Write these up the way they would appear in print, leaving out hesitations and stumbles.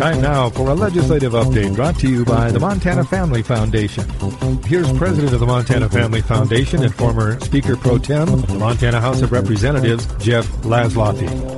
Time now for a legislative update brought to you by the Montana Family Foundation. Here's President of the Montana Family Foundation and former Speaker Pro Tem of the Montana House of Representatives, Jeff Laszloffy.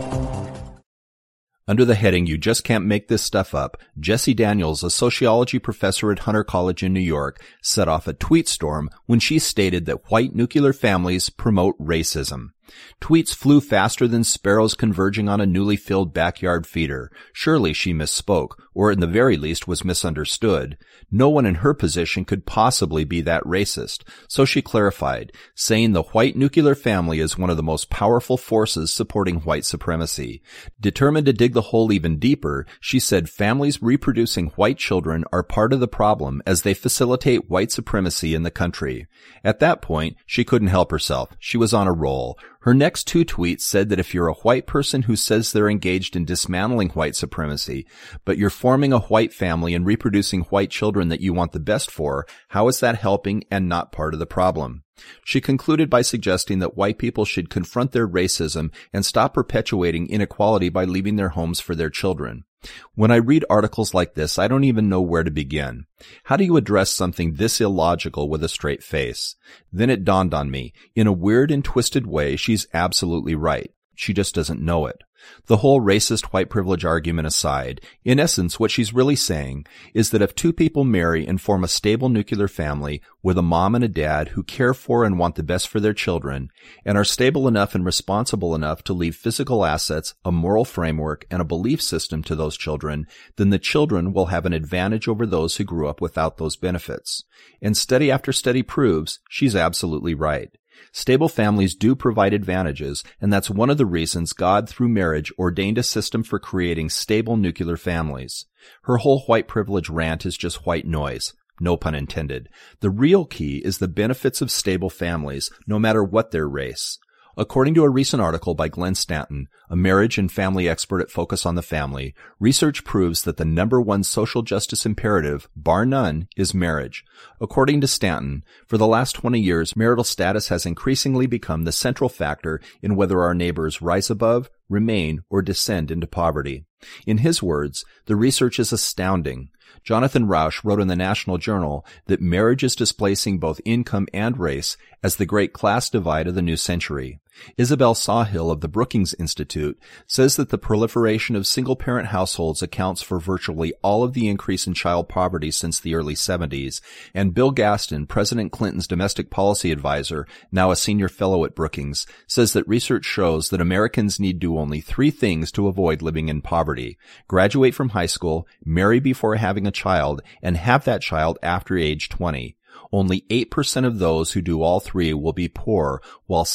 Under the heading, "You Just Can't Make This Stuff Up," Jessie Daniels, a sociology professor at Hunter College in New York, set off a tweet storm when she stated that white nuclear families promote racism. Tweets flew faster than sparrows converging on a newly filled backyard feeder. Surely she misspoke, or in the very least was misunderstood. No one in her position could possibly be that racist. So she clarified, saying the white nuclear family is one of the most powerful forces supporting white supremacy. Determined to dig the hole even deeper, she said families reproducing white children are part of the problem as they facilitate white supremacy in the country. At that point, she couldn't help herself. She was on a roll. Her next two tweets said that if you're a white person who says they're engaged in dismantling white supremacy, but you're forming a white family and reproducing white children that you want the best for, how is that helping and not part of the problem? She concluded by suggesting that white people should confront their racism and stop perpetuating inequality by leaving their homes for their children. When I read articles like this, I don't even know where to begin. How do you address something this illogical with a straight face? Then it dawned on me. In a weird and twisted way, she's absolutely right. She just doesn't know it. The whole racist white privilege argument aside, in essence, what she's really saying is that if two people marry and form a stable nuclear family with a mom and a dad who care for and want the best for their children and are stable enough and responsible enough to leave physical assets, a moral framework, and a belief system to those children, then the children will have an advantage over those who grew up without those benefits. And study after study proves she's absolutely right. Stable families do provide advantages, and that's one of the reasons God, through marriage, ordained a system for creating stable nuclear families. Her whole white privilege rant is just white noise. No pun intended. The real key is the benefits of stable families, no matter what their race. According to a recent article by Glenn Stanton, a marriage and family expert at Focus on the Family, research proves that the number one social justice imperative, bar none, is marriage. According to Stanton, for the last 20 years, marital status has increasingly become the central factor in whether our neighbors rise above, remain, or descend into poverty. In his words, the research is astounding. Jonathan Rauch wrote in the National Journal that marriage is displacing both income and race as the great class divide of the new century. Isabel Sawhill of the Brookings Institute says that the proliferation of single-parent households accounts for virtually all of the increase in child poverty since the early 70s, and Bill Gaston, President Clinton's domestic policy advisor, now a senior fellow at Brookings, says that research shows that Americans need do only 3 things to avoid living in poverty: graduate from high school, marry before having a child, and have that child after age 20. Only 8% of those who do all 3 will be poor, while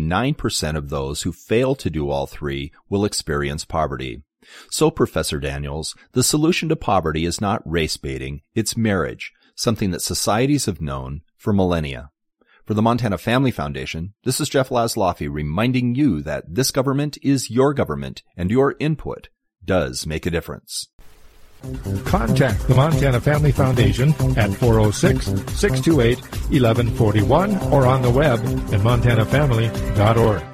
79% of those who fail to do all 3 will experience poverty. So, Professor Daniels, the solution to poverty is not race baiting, it's marriage, something that societies have known for millennia. For the Montana Family Foundation, this is Jeff Laszloffy reminding you that this government is your government and your input does make a difference. Contact the Montana Family Foundation at 406-628-1141 or on the web at montanafamily.org.